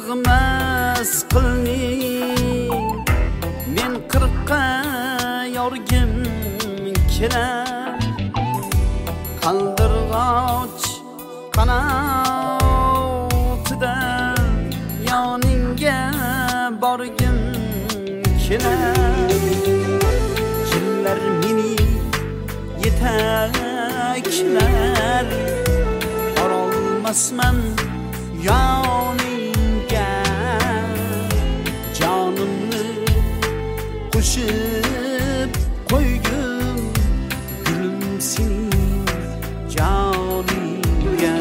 sig'mas qilni men qirqqa yorgim kelar qaldirg'och qanotida yoningga borgim kelar yillar meni yetaklar borolmasman yoningga jonimni qo'shib qo'ygim gulim sening joningga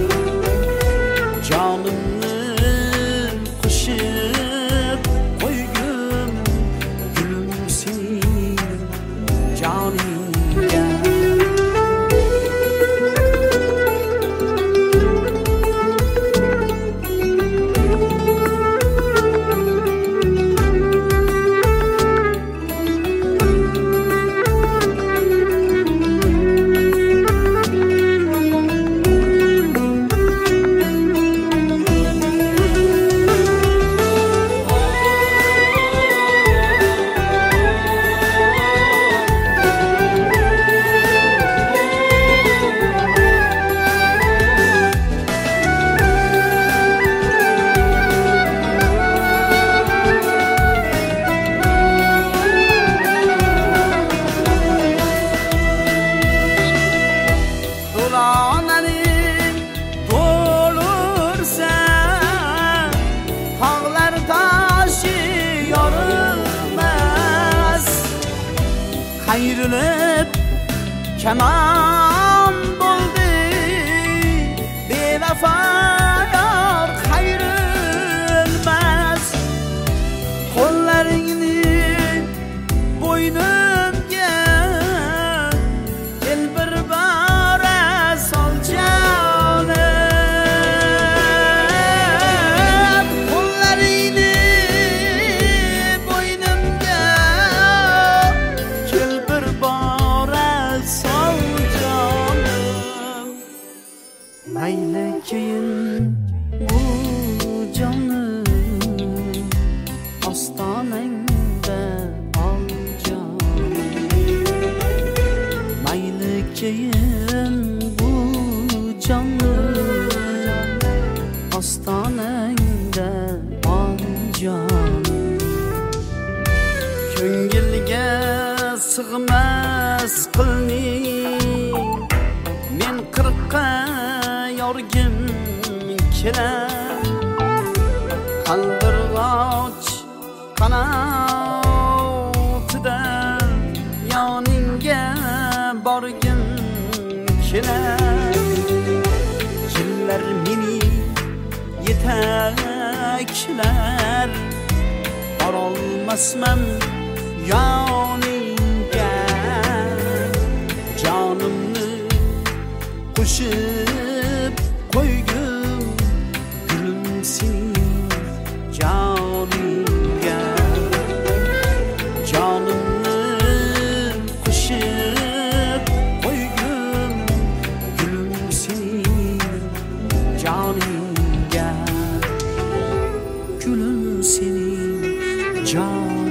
jonimni qo'shib qo'ygim gulim sening joningga Ayrılıp keman buldu bevefa yar ayrılmaz kollarını boynumga el bir bara sol canım kollarını boynumga mayli keyin bu jonim ostonangda ol jonim mayli keyin bu jonim ostonangda ol jonim ko'ngilga sig'mas qilni men qirqqa yorgim kelar qaldirg'och qanotida yoningga borgim kelar yillar meni yetaklar borolmasman yoningga jonimni qo'shib qo'ygim gulim sening joningga jonimni qo'shib qo'ygim gulim sening joningga gulim sening